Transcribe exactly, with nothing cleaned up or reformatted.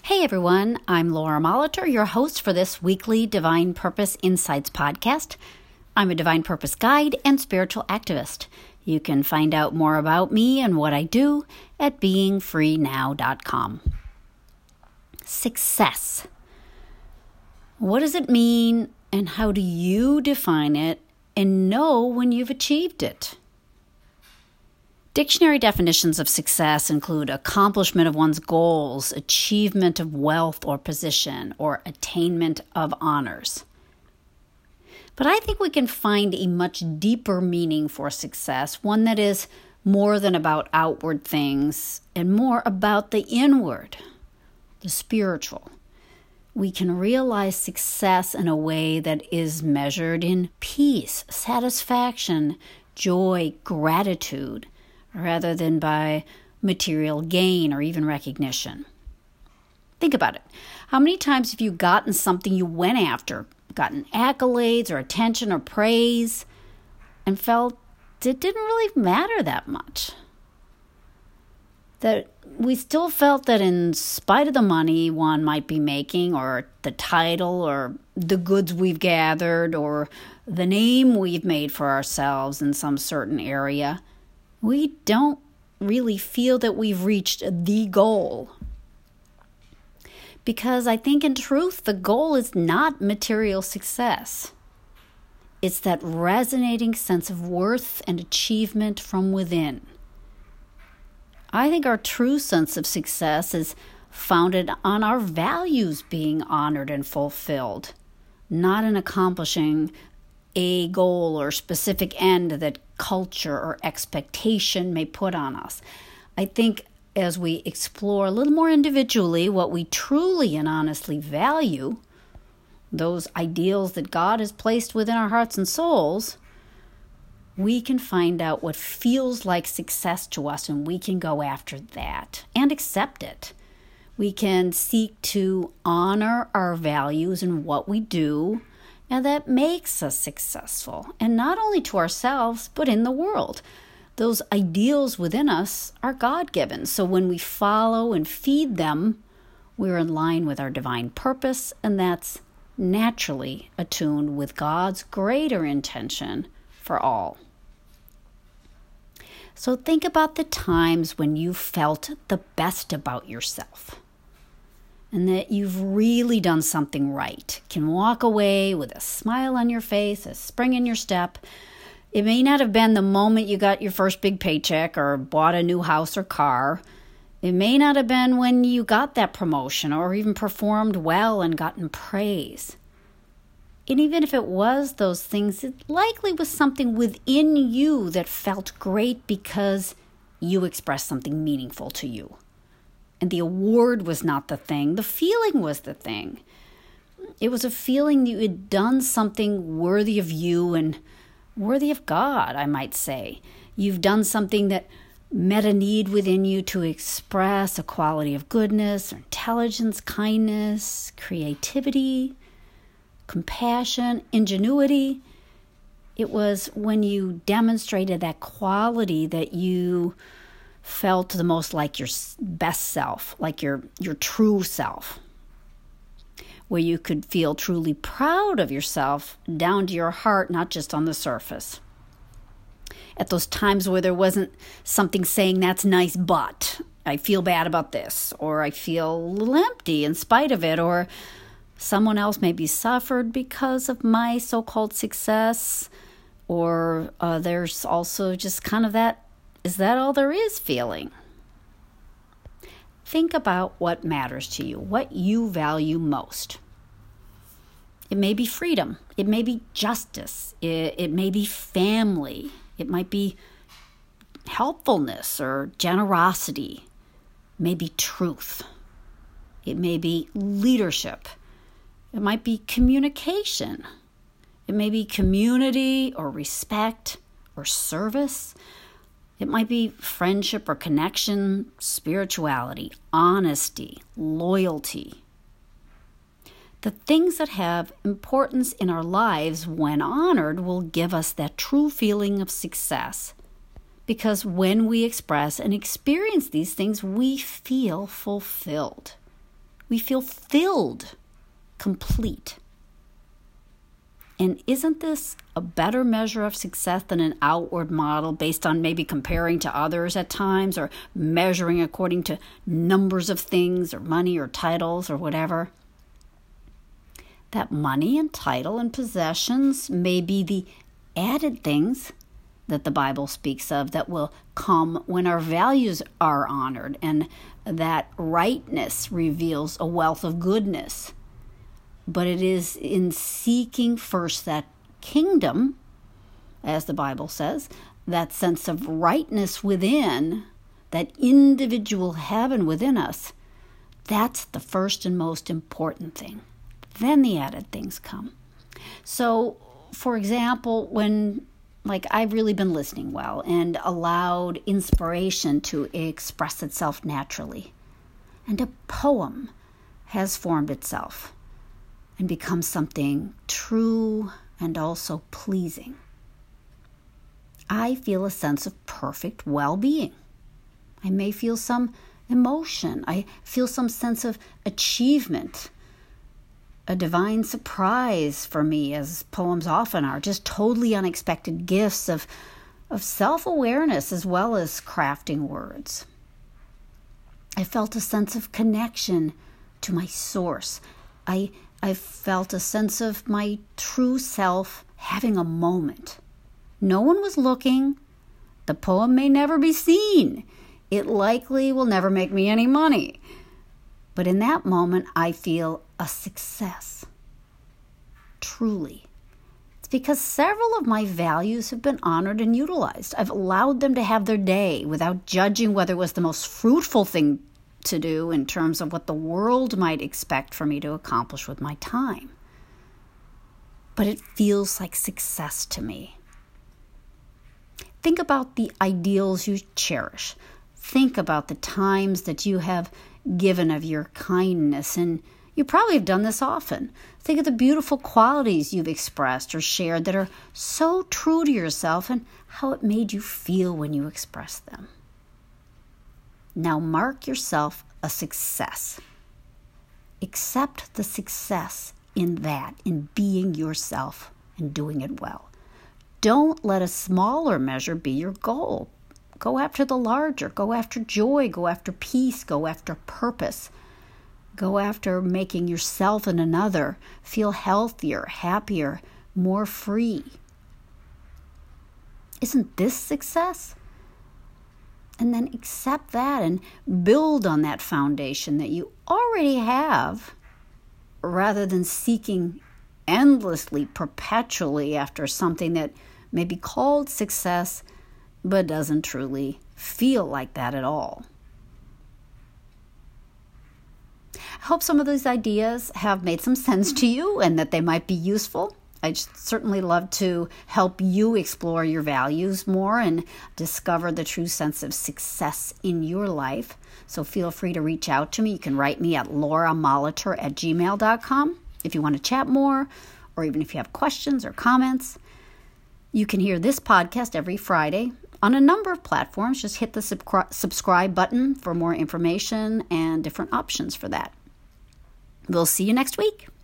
Hey everyone, I'm Laura Molitor, your host for this weekly Divine Purpose Insights podcast. I'm a Divine Purpose guide and spiritual activist. You can find out more about me and what I do at being free now dot com. Success. What does it mean and how do you define it and know when you've achieved it? Dictionary definitions of success include accomplishment of one's goals, achievement of wealth or position, or attainment of honors. But I think we can find a much deeper meaning for success, one that is more than about outward things and more about the inward, the spiritual. We can realize success in a way that is measured in peace, satisfaction, joy, gratitude, rather than by material gain or even recognition. Think about it. How many times have you gotten something you went after, gotten accolades or attention or praise, and felt it didn't really matter that much? That we still felt that in spite of the money one might be making, or the title, or the goods we've gathered, or the name we've made for ourselves in some certain area, we don't really feel that we've reached the goal. Because I think in truth, the goal is not material success. It's that resonating sense of worth and achievement from within. I think our true sense of success is founded on our values being honored and fulfilled, not in accomplishing a goal or specific end that culture or expectation may put on us. I think as we explore a little more individually what we truly and honestly value, those ideals that God has placed within our hearts and souls, we can find out what feels like success to us, and we can go after that and accept it. We can seek to honor our values and what we do, and that makes us successful, and not only to ourselves, but in the world. Those ideals within us are God-given, so when we follow and feed them, we're in line with our divine purpose, and that's naturally attuned with God's greater intention for all. So think about the times when you felt the best about yourself, and that you've really done something right, can walk away with a smile on your face, a spring in your step. It may not have been the moment you got your first big paycheck or bought a new house or car. It may not have been when you got that promotion or even performed well and gotten praise. And even if it was those things, it likely was something within you that felt great because you expressed something meaningful to you. And the award was not the thing. The feeling was the thing. It was a feeling that you had done something worthy of you and worthy of God, I might say. You've done something that met a need within you to express a quality of goodness, or intelligence, kindness, creativity, compassion, ingenuity. It was when you demonstrated that quality that you felt the most like your best self, like your, your true self, where you could feel truly proud of yourself down to your heart, not just on the surface. At those times where there wasn't something saying, that's nice, but I feel bad about this, or I feel a little empty in spite of it, or someone else maybe suffered because of my so-called success, or uh, there's also just kind of that, is that all there is feeling? Think about what matters to you, what you value most. It may be freedom. It may be justice. It, it may be family. It might be helpfulness or generosity. It may be truth. It may be leadership. It might be communication. It may be community or respect or service. It might be friendship or connection, spirituality, honesty, loyalty. The things that have importance in our lives when honored will give us that true feeling of success. Because when we express and experience these things, we feel fulfilled. we feel filled, complete. And isn't this a better measure of success than an outward model based on maybe comparing to others at times, or measuring according to numbers of things or money or titles or whatever? That money and title and possessions may be the added things that the Bible speaks of that will come when our values are honored, and that rightness reveals a wealth of goodness. But it is in seeking first that kingdom, as the Bible says, that sense of rightness within, that individual heaven within us, that's the first and most important thing. Then the added things come. So, for example, when, like, I've really been listening well and allowed inspiration to express itself naturally, and a poem has formed itself and become something true and also pleasing, I feel a sense of perfect well-being. I may feel some emotion. I feel some sense of achievement, a divine surprise for me, as poems often are, just totally unexpected gifts of, of self-awareness as well as crafting words. I felt a sense of connection to my source. I I felt a sense of my true self having a moment. No one was looking. The poem may never be seen. It likely will never make me any money. But in that moment, I feel a success. Truly. It's because several of my values have been honored and utilized. I've allowed them to have their day without judging whether it was the most fruitful thing to do in terms of what the world might expect for me to accomplish with my time. But it feels like success to me. Think about the ideals you cherish. Think about the times that you have given of your kindness, and you probably have done this often. Think of the beautiful qualities you've expressed or shared that are so true to yourself, and how it made you feel when you expressed them. Now mark yourself a success. Accept the success in that, in being yourself and doing it well. Don't let a smaller measure be your goal. Go after the larger. Go after joy. Go after peace. Go after purpose. Go after making yourself and another feel healthier, happier, more free. Isn't this success? And then accept that and build on that foundation that you already have, rather than seeking endlessly, perpetually after something that may be called success, but doesn't truly feel like that at all. I hope some of these ideas have made some sense to you and that they might be useful. I'd certainly love to help you explore your values more and discover the true sense of success in your life. So feel free to reach out to me. You can write me at laura molitor at gmail dot com if you want to chat more, or even if you have questions or comments. You can hear this podcast every Friday on a number of platforms. Just hit the subscri- subscribe button for more information and different options for that. We'll see you next week.